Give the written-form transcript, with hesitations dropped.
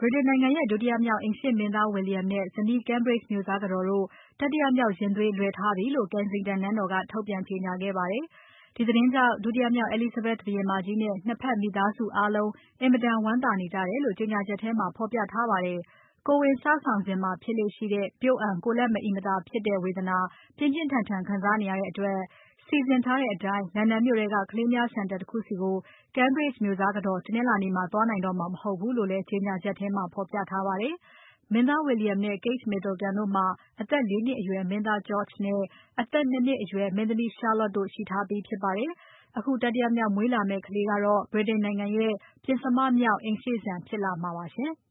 ြိတိန်နိုင်ငံရဲ့ ဒုတိယမြောက် အိမ်ရှေ့မင်းသား William နဲ့ ဇနီး Cambridge မြို့စားကတော်တို့ တတိယမြောက်ရင်သွေး လွယ်ထားပြီလို့ Kensington နန်းတော်က ထုတ်ပြန်ကြေညာခဲ့ပါတယ်။ ဒီသတင်းကြောင့် ဒုတိယမြောက် Elizabeth ဘုရင်မကြီးနဲ့ ၂ ဖက်မိသားစုအားလုံး အင်မတန်ဝမ်းသာနေကြတယ်လို့ ကြေညာချက်ထဲမှာ ဖော်ပြထားပါတယ်။ ကိုယ်ဝန်စဆောင်စဉ်မှာ ဖြစ်လေ့ရှိတဲ့ ပျို့အန် ကိုယ်လက်မအီမသာဖြစ်တဲ့ ဝေဒနာ ပြင်းပြင်းထန်ထန်ခံစားနေရတဲ့အတွက် စီစဉ်ထားတဲ့အတိုင်း လန်ဒန်မြို့ထဲက ကလေးများစင်တာတခုဆီကို Cambridge မြို့စားကတော် တနင်္လာနေ့မှာ သွားနိုင်တော့မှာ မဟုတ်ဘူးလို့လည်း ကြေညာချက်ထဲမှာ ဖော်ပြထားပါတယ်။ မင်းသား William နဲ့ Kate Middleton တို့မှာ အသက် ၄ နှစ်အရွယ် မင်းသား George နဲ့ အသက် ၂ နှစ်အရွယ် မင်းသမီး Charlotte တို့ရှိထားပြီးဖြစ်ပါတယ်။ အခုတတိယမြောက်မွေးလာမယ့်ကလေးကတော့ ဗြိတိန်နိုင်ငံရဲ့ ပဉ္စမမြောက် အိမ်ရှေ့စံဖြစ်လာမှာပါရှင်။